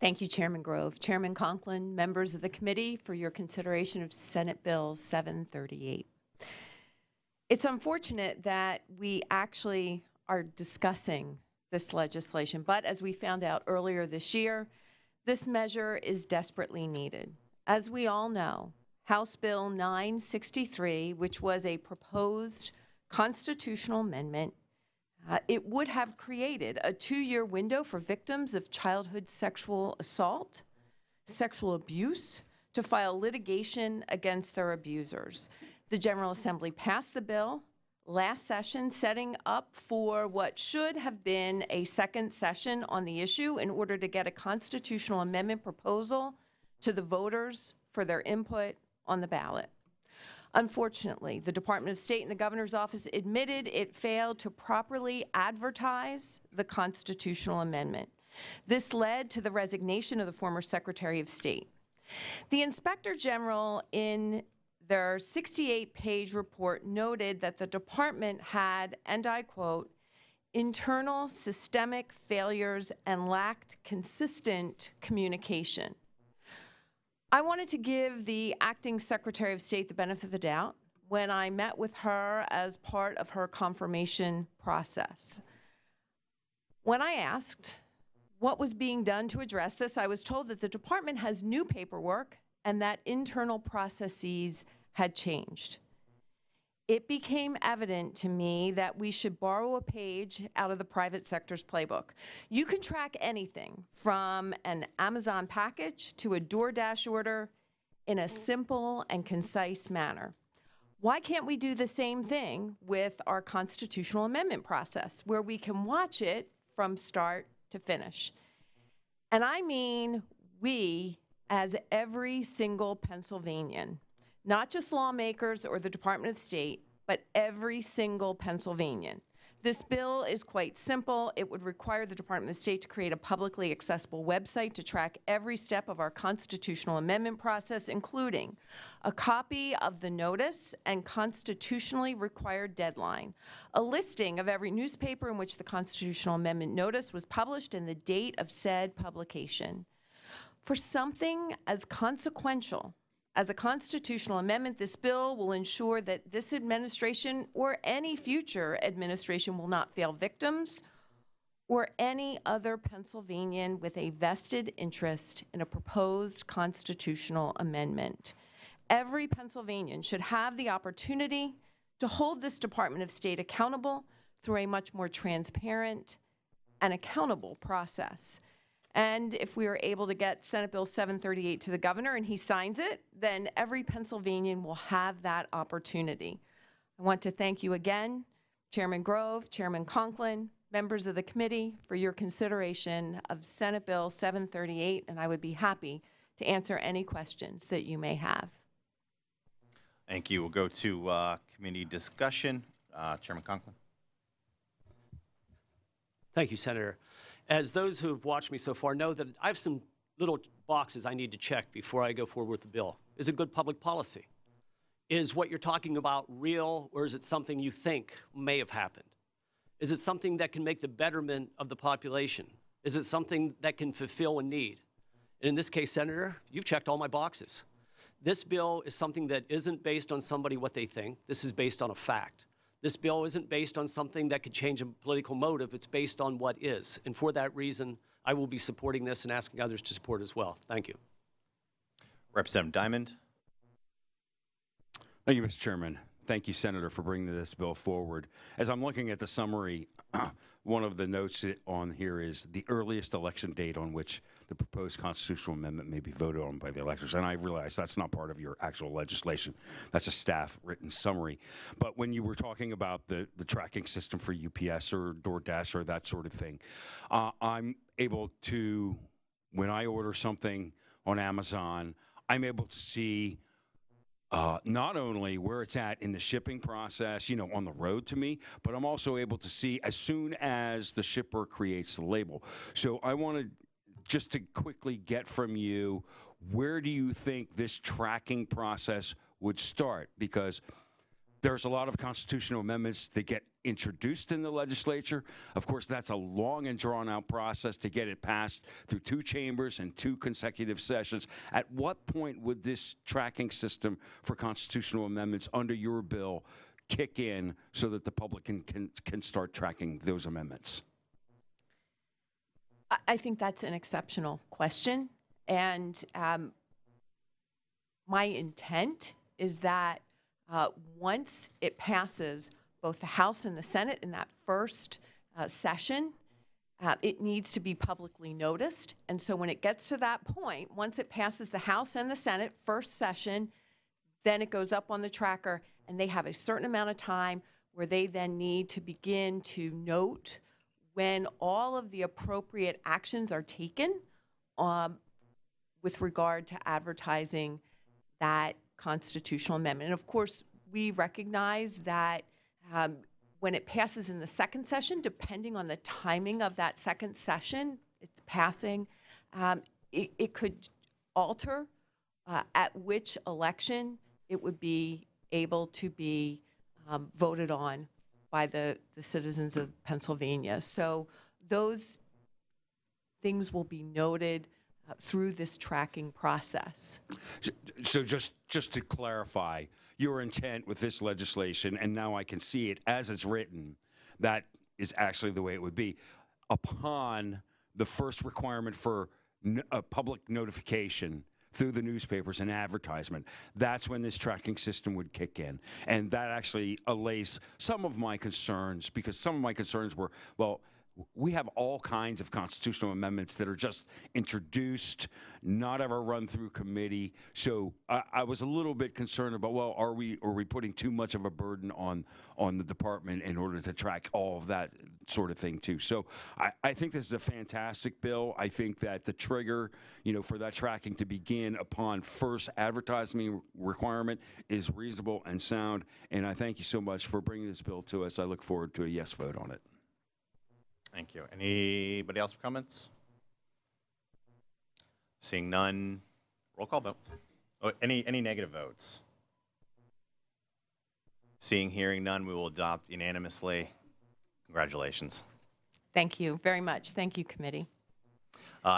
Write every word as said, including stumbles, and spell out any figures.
Thank you, Chairman Grove. Chairman Conklin, members of the committee, for your consideration of Senate Bill seven thirty-eight. It's unfortunate that we actually are discussing this legislation, but as we found out earlier this year, this measure is desperately needed. As we all know, House Bill nine sixty-three, which was a proposed constitutional amendment, Uh, it would have created a two-year window for victims of childhood sexual assault, sexual abuse, to file litigation against their abusers. The General Assembly passed the bill last session, setting up for what should have been a second session on the issue in order to get a constitutional amendment proposal to the voters for their input on the ballot. Unfortunately, the Department of State and the Governor's Office admitted it failed to properly advertise the constitutional amendment. This led to the resignation of the former Secretary of State. The Inspector General, in their sixty-eight page report, noted that the department had, and I quote, internal systemic failures and lacked consistent communication. I wanted to give the acting Secretary of State the benefit of the doubt when I met with her as part of her confirmation process. When I asked what was being done to address this, I was told that the department has new paperwork and that internal processes had changed. It became evident to me that we should borrow a page out of the private sector's playbook. You can track anything from an Amazon package to a DoorDash order in a simple and concise manner. Why can't we do the same thing with our constitutional amendment process, where we can watch it from start to finish? And I mean we, as every single Pennsylvanian. Not just lawmakers or the Department of State, but every single Pennsylvanian. This bill is quite simple. It would require the Department of State to create a publicly accessible website to track every step of our constitutional amendment process, including a copy of the notice and constitutionally required deadline, a listing of every newspaper in which the constitutional amendment notice was published and the date of said publication. For something as consequential as a constitutional amendment, this bill will ensure that this administration or any future administration will not fail victims or any other Pennsylvanian with a vested interest in a proposed constitutional amendment. Every Pennsylvanian should have the opportunity to hold this Department of State accountable through a much more transparent and accountable process. And if we are able to get Senate Bill seven thirty-eight to the governor and he signs it, then every Pennsylvanian will have that opportunity. I want to thank you again, Chairman Grove, Chairman Conklin, members of the committee, for your consideration of Senate Bill seven thirty-eight, and I would be happy to answer any questions that you may have. Thank you. We'll go to uh, committee discussion. Uh, Chairman Conklin. Thank you, Senator. As those who have watched me so far know, that I have some little boxes I need to check before I go forward with the bill. Is it good public policy? Is what you're talking about real, or is it something you think may have happened? Is it something that can make the betterment of the population? Is it something that can fulfill a need? And in this case, Senator, you've checked all my boxes. This bill is something that isn't based on somebody what they think. This is based on a fact. This bill isn't based on something that could change a political motive. It's based on what is. And for that reason, I will be supporting this and asking others to support as well. Thank you. Representative Diamond. Thank you, Mister Chairman. Thank you, Senator, for bringing this bill forward. As I'm looking at the summary, one of the notes on here is the earliest election date on which the proposed constitutional amendment may be voted on by the electors. And I realize that's not part of your actual legislation. That's a staff written summary. But when you were talking about the, the tracking system for U P S or DoorDash or that sort of thing, uh, I'm able to, when I order something on Amazon, I'm able to see Uh, not only where it's at in the shipping process, you know, on the road to me, but I'm also able to see as soon as the shipper creates the label. So I wanted just to quickly get from you, where do you think this tracking process would start? Because There's a lot of constitutional amendments that get introduced in the legislature. Of course, that's a long and drawn-out process to get it passed through two chambers and two consecutive sessions. At what point would this tracking system for constitutional amendments under your bill kick in so that the public can, can, can start tracking those amendments? I- I think that's an exceptional question. And um, my intent is that uh, once it passes both the House and the Senate in that first uh, session, uh, it needs to be publicly noticed. And so when it gets to that point, once it passes the House and the Senate first session, then it goes up on the tracker, and they have a certain amount of time where they then need to begin to note when all of the appropriate actions are taken um, with regard to advertising that constitutional amendment. And of course, we recognize that um, when it passes in the second session, depending on the timing of that second session, it's passing, um, it, it could alter uh, at which election it would be able to be um, voted on by the, the citizens of Pennsylvania. So those things will be noted uh, through this tracking process. So just, just to clarify, your intent with this legislation, and now I can see it as it's written, that is actually the way it would be. Upon the first requirement for n- a public notification through the newspapers and advertisement, that's when this tracking system would kick in. And that actually allays some of my concerns, because some of my concerns were, well, we have all kinds of constitutional amendments that are just introduced, not ever run through committee. So I, I was a little bit concerned about, well, are we are we putting too much of a burden on on the department in order to track all of that sort of thing too? So I, I think this is a fantastic bill. I think that the trigger, you know, for that tracking to begin upon first advertising requirement is reasonable and sound. And I thank you so much for bringing this bill to us. I look forward to a yes vote on it. Thank you. Anybody else for comments? Seeing none, roll call vote. Oh, any, any negative votes? Seeing, hearing none, we will adopt unanimously. Congratulations. Thank you very much. Thank you, committee.